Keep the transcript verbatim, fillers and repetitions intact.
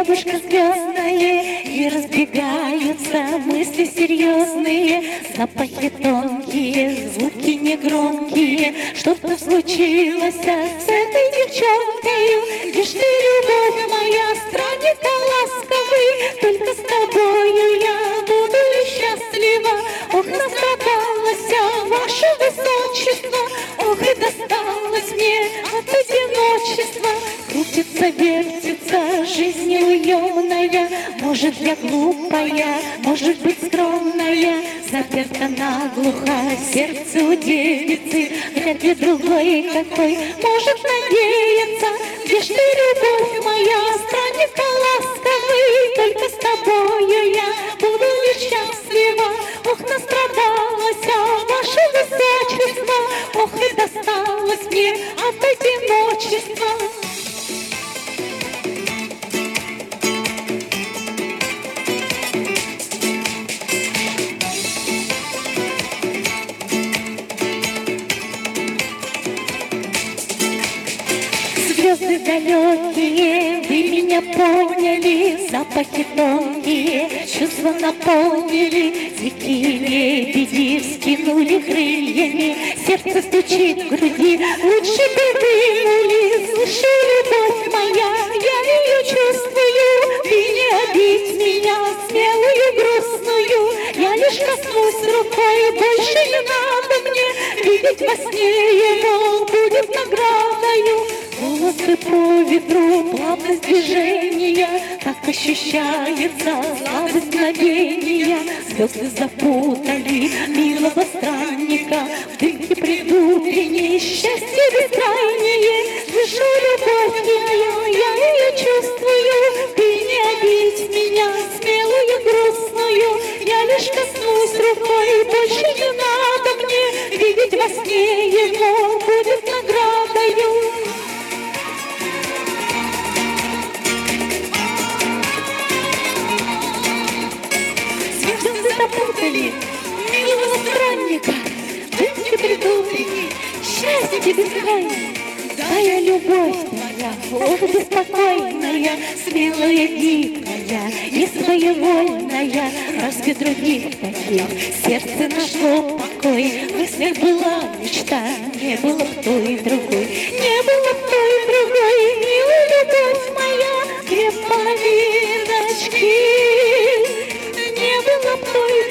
небушка звездное, и разбегаются мысли серьезные, запахи тонкие, звуки негромкие. Что-то случилось с этой девчонкой, лишь ты, любовь моя, странник ласковый, только с тобою я буду счастлива. Ох, настрадалась я, ваше высочество, ох, и досталось мне от одиночества. Крутится, вертится жизнь неуемная, может, я глупая, может быть, скромная, заперта наглухо сердце у девицы, вряд ли другой какой может надеяться. Где ж ты, любовь моя, странник ласковый, только с тобою я буду лишь счастлива. Ох, настрадалась я, ваше высочество, ох, и досталось мне от одиночества. Звезды далекие, вы меня поняли, запахи тонкие, чувства наполнили, дикие лебеди вскинули крыльями, сердце стучит в груди, лучше бы вынули. Слыши, любовь моя, я ее чувствую, ты не обидь меня, смелую, грустную, я лишь коснусь рукой, больше не надо мне, видеть во сне его будет наградою. Волосы по ветру, плавность движения, так ощущается сладость мгновения. Звезды запутали милого странника в дымке предутренней, счастье бескрайнее. Слышу, любовь моя, я ее чувствую, ты не обидь меня, смелую, грустную, я лишь коснусь рукой, больше не надо мне, видеть во сне его будет наградою. Запутали милого странника, дымки предутренней, счастье бескрайнее. Твоя любовь моя, ох, беспокойная, смелая, гибкая и своевольная, разве других таких сердце нашло покой? В мыслях была мечта, не было в той и другой, не было в той и другой, милая любовь моя, две половиночки, не было в той